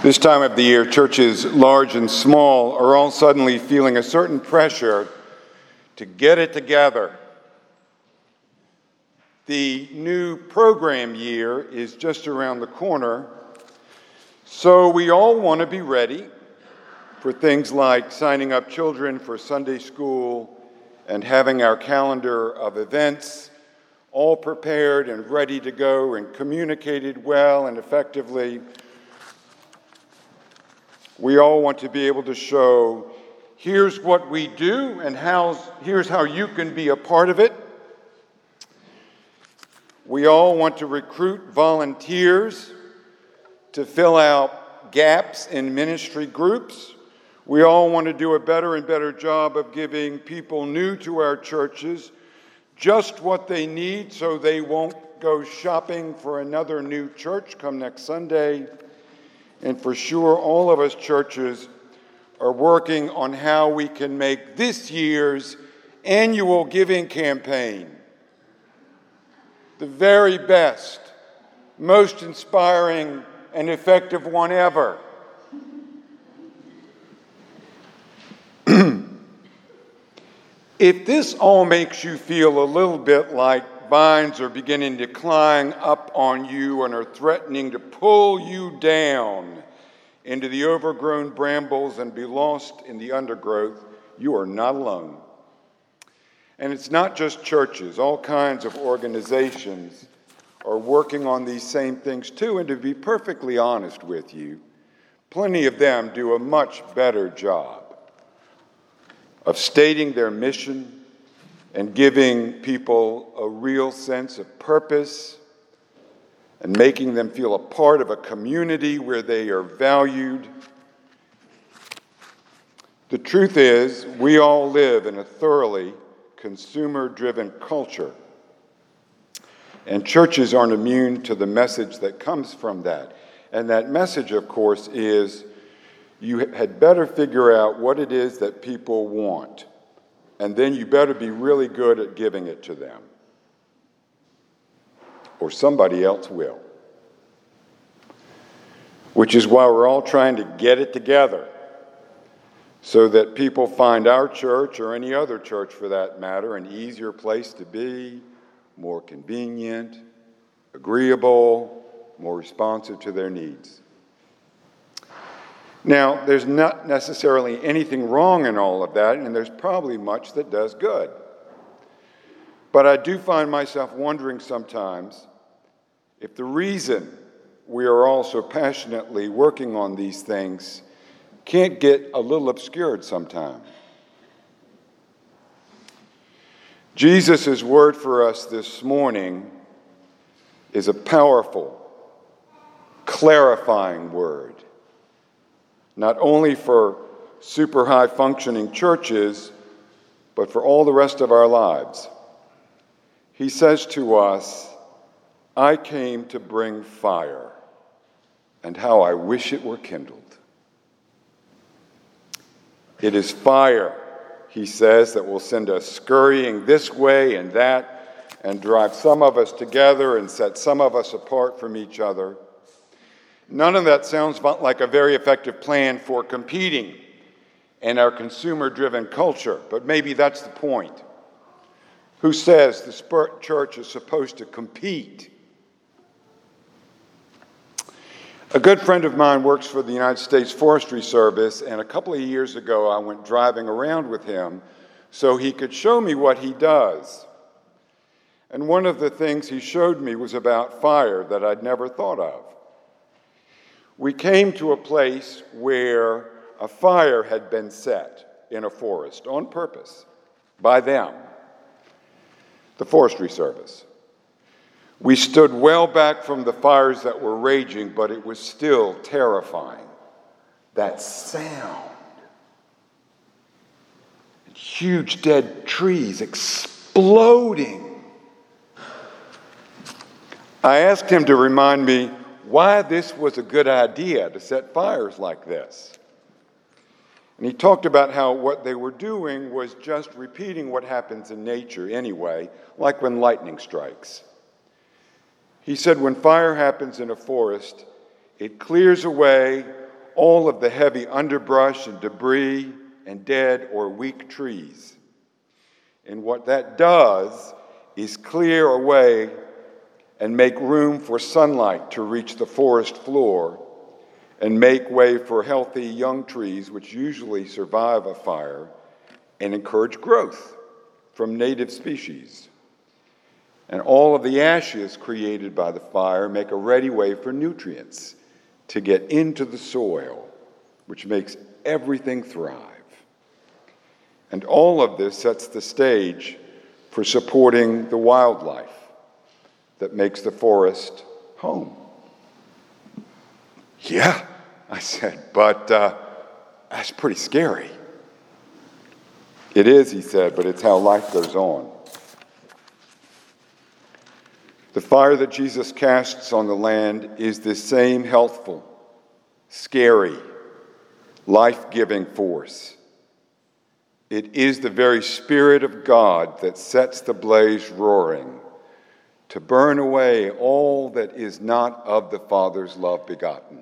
This time of the year, churches large and small are all suddenly feeling a certain pressure to get it together. The new program year is just around the corner, so we all want to be ready for things like signing up children for Sunday school and having our calendar of events all prepared and ready to go and communicated well and effectively. We all want to be able to show, here's what we do and here's how you can be a part of it. We all want to recruit volunteers to fill out gaps in ministry groups. We all want to do a better and better job of giving people new to our churches just what they need so they won't go shopping for another new church come next Sunday. And for sure, all of us churches are working on how we can make this year's annual giving campaign the very best, most inspiring, and effective one ever. If this all makes you feel a little bit like vines are beginning to climb up on you and are threatening to pull you down into the overgrown brambles and be lost in the undergrowth, you are not alone. And it's not just churches. All kinds of organizations are working on these same things too, and to be perfectly honest with you, plenty of them do a much better job of stating their mission and giving people a real sense of purpose and making them feel a part of a community where they are valued. The truth is, we all live in a thoroughly consumer-driven culture, and churches aren't immune to the message that comes from that. And that message, of course, is you had better figure out what it is that people want, and then you better be really good at giving it to them, or somebody else will. Which is why we're all trying to get it together so that people find our church, or any other church for that matter, an easier place to be, more convenient, agreeable, more responsive to their needs. Now, there's not necessarily anything wrong in all of that, and there's probably much that does good. But I do find myself wondering sometimes if the reason we are all so passionately working on these things can't get a little obscured sometime. Jesus' word for us this morning is a powerful, clarifying word, not only for super high-functioning churches, but for all the rest of our lives. He says to us, I came to bring fire, and how I wish it were kindled. It is fire, he says, that will send us scurrying this way and that, and drive some of us together and set some of us apart from each other. None of that sounds like a very effective plan for competing in our consumer-driven culture, but maybe that's the point. Who says the church is supposed to compete? A good friend of mine works for the United States Forestry Service, and a couple of years ago I went driving around with him so he could show me what he does. And one of the things he showed me was about fire that I'd never thought of. We came to a place where a fire had been set in a forest on purpose by them, the Forestry Service. We stood well back from the fires that were raging, but it was still terrifying. That sound. Huge dead trees exploding. I asked him to remind me why this was a good idea to set fires like this. And he talked about how what they were doing was just repeating what happens in nature anyway, like when lightning strikes. He said when fire happens in a forest, it clears away all of the heavy underbrush and debris and dead or weak trees. And what that does is clear away and make room for sunlight to reach the forest floor and make way for healthy young trees, which usually survive a fire, and encourage growth from native species. And all of the ashes created by the fire make a ready way for nutrients to get into the soil, which makes everything thrive. And all of this sets the stage for supporting the wildlife that makes the forest home. Yeah, I said, but that's pretty scary. It is, he said, but it's how life goes on. The fire that Jesus casts on the land is this same healthful, scary, life-giving force. It is the very Spirit of God that sets the blaze roaring to burn away all that is not of the Father's love begotten.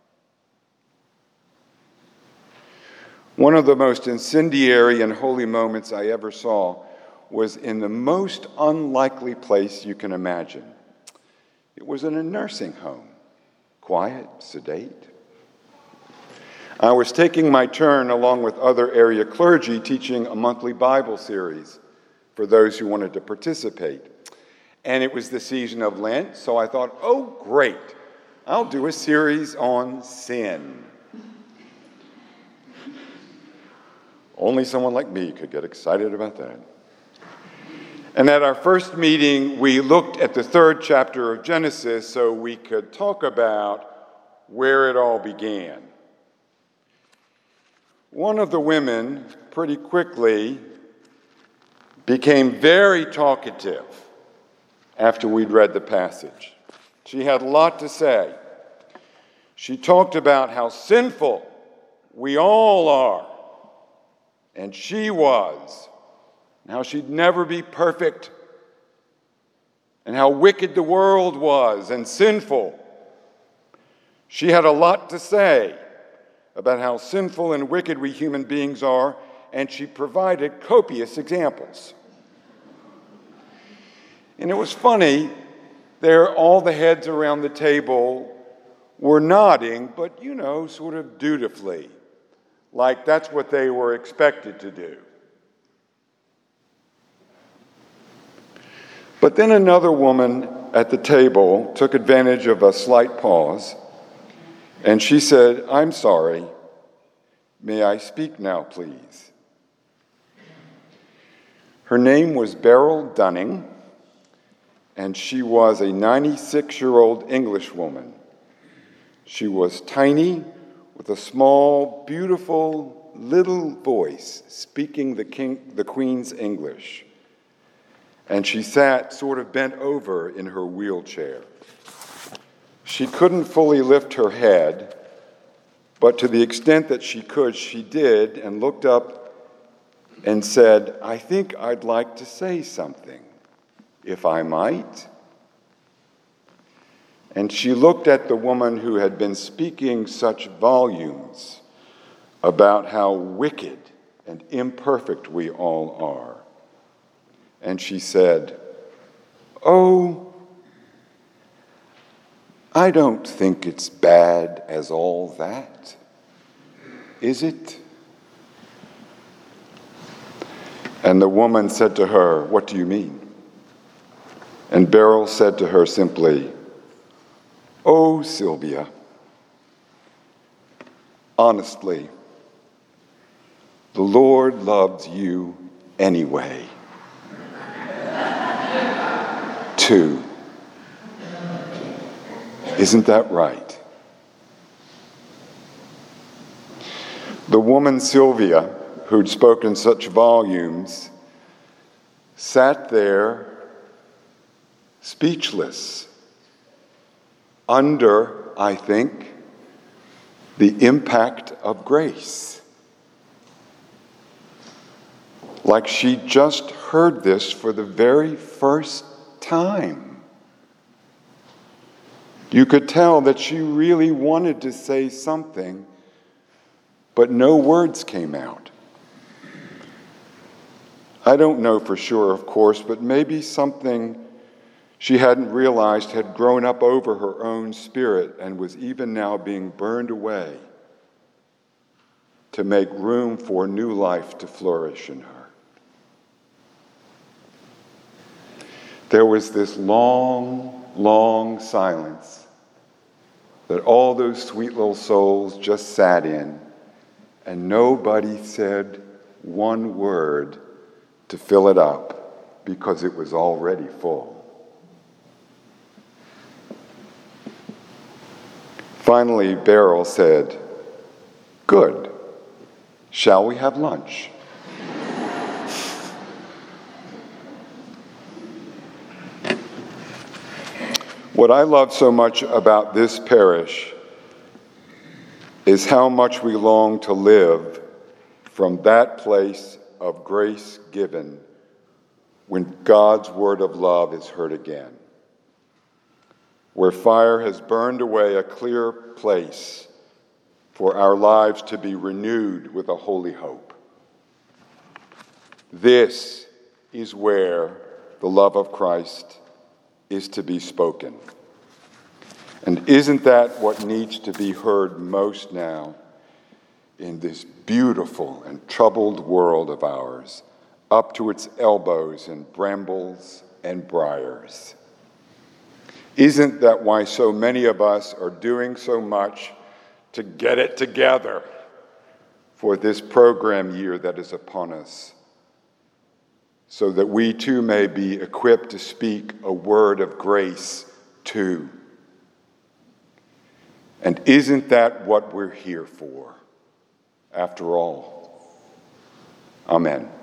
One of the most incendiary and holy moments I ever saw was in the most unlikely place you can imagine. It was in a nursing home, quiet, sedate. I was taking my turn along with other area clergy teaching a monthly Bible series for those who wanted to participate. And it was the season of Lent, so I thought, oh, great, I'll do a series on sin. Only someone like me could get excited about that. And at our first meeting, we looked at the 3rd chapter of Genesis so we could talk about where it all began. One of the women pretty quickly became very talkative after we'd read the passage. She had a lot to say. She talked about how sinful we all are, and she was, and how she'd never be perfect, and how wicked the world was and sinful. She had a lot to say about how sinful and wicked we human beings are, and she provided copious examples. And it was funny, there all the heads around the table were nodding, but, sort of dutifully, like that's what they were expected to do. But then another woman at the table took advantage of a slight pause, and she said, "I'm sorry. May I speak now, please?" Her name was Beryl Dunning, and she was a 96-year-old Englishwoman. She was tiny, with a small, beautiful, little voice, speaking the Queen's English. And she sat sort of bent over in her wheelchair. She couldn't fully lift her head, but to the extent that she could, she did, and looked up and said, "I think I'd like to say something, if I might." And she looked at the woman who had been speaking such volumes about how wicked and imperfect we all are. And she said, "Oh, I don't think it's bad as all that, is it?" And the woman said to her, "What do you mean?" And Beryl said to her simply, "Oh, Sylvia, honestly, the Lord loves you anyway, too. Isn't that right?" The woman Sylvia, who'd spoken such volumes, sat there speechless, under, I think, the impact of grace. Like she just heard this for the very first time. You could tell that she really wanted to say something, but no words came out. I don't know for sure, of course, but maybe something she hadn't realized had grown up over her own spirit and was even now being burned away to make room for new life to flourish in her. There was this long, long silence that all those sweet little souls just sat in, and nobody said one word to fill it up because it was already full. Finally, Beryl said, "Good. Shall we have lunch?" What I love so much about this parish is how much we long to live from that place of grace given when God's word of love is heard again, where fire has burned away a clear place for our lives to be renewed with a holy hope. This is where the love of Christ is to be spoken. And isn't that what needs to be heard most now in this beautiful and troubled world of ours, up to its elbows in brambles and briars? Isn't that why so many of us are doing so much to get it together for this program year that is upon us, so that we too may be equipped to speak a word of grace too? And isn't that what we're here for, after all? Amen.